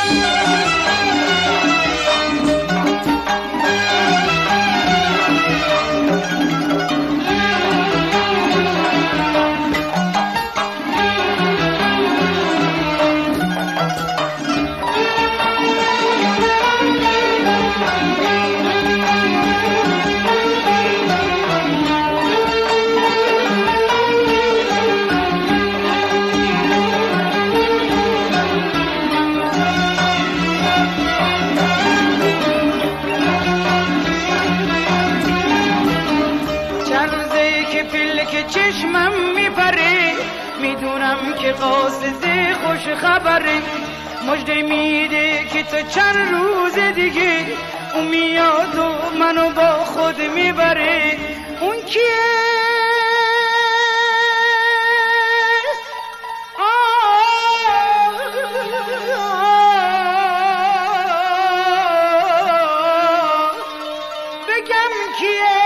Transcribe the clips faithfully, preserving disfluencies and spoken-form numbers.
چشمم میپره میدونم که قاصد خوش خبره مژده میده که تو چند روز دیگه اون میاد و منو با خود میبره اون کیه؟ بگم کیه؟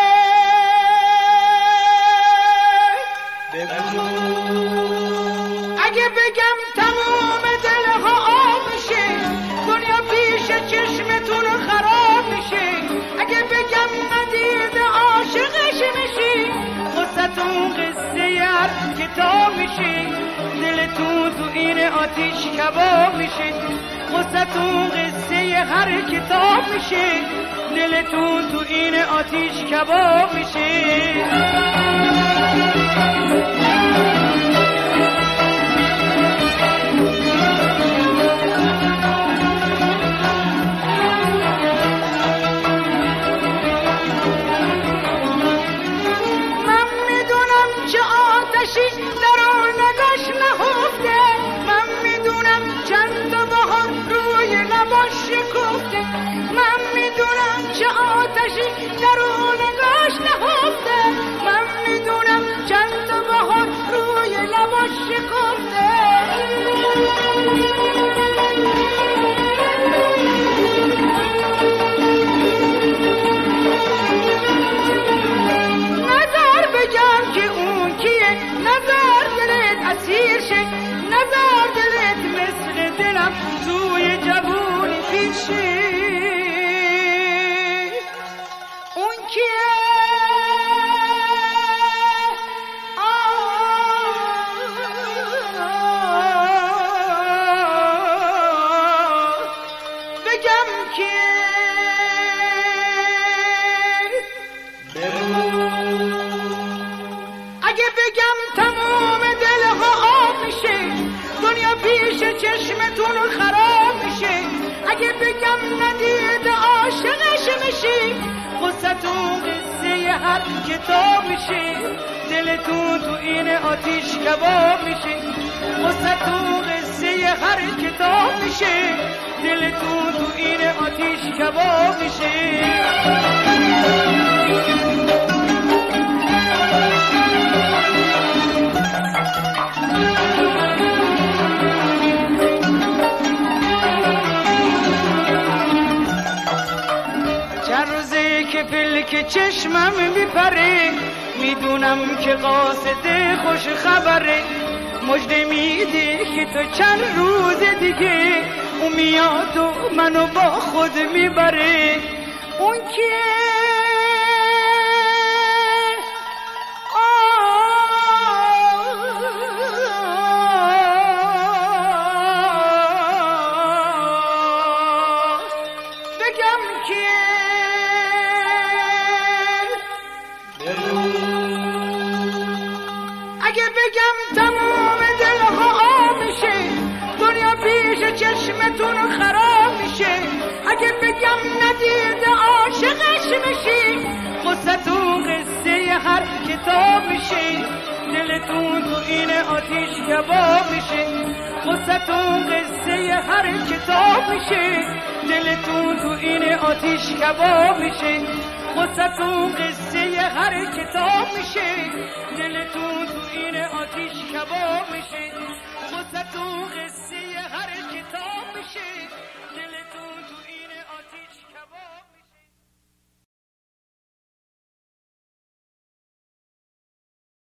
اگه بگم تمام دلها آب میشه دنیا پیش چشمتون خراب میشه اگه بگم ندید عاشقش میشی قصتون قصه هر کتاب میشه دلتون تو این آتیش کباب میشه قصتون قصه هر کتاب میشه دلتون تو این آتیش کباب میشه درون نگاش نهفته من میدونم چند بهار روی لباش شکفته من میدونم چه آتشی درون نگاش نهفته من میدونم چند بهار روی لباش شکفته نظر بگم که اون کیه نظر دلت اسیر شه نظر دلت مثل دلم توی جوونی پیچه اون کیه بگم کیه اگه بگم تمام دلها آب میشه دنیا پیش چشمتون خراب میشه اگه بگم ندید عاشقش میشی قصتون قصه هر کتاب میشه دلتون تو این آتیش کباب میشه قصتون قصه هر کتاب میشه دلتون تو این آتیش کباب میشه که پلک چشمم میپره میدونم که قاصد خوش خبره مژده میده که تو چند روز دیگه اون میاد و منو با خود میبره اون کیه؟ بگم کیه؟ اگه بگم تمام دلها آب میشه دنیا پیش چشمتون خراب میشه اگه بگم ندید عاشقش میشی قصتون قصه هر کتاب میشه دلتون تو این آتیش کباب میشه قصتون قصه هر کتاب میشه دلتون تو این آتیش کباب میشه قصتون قصه هر کتاب میشه دلتون تو این آتیش کباب میشه قصتون قصه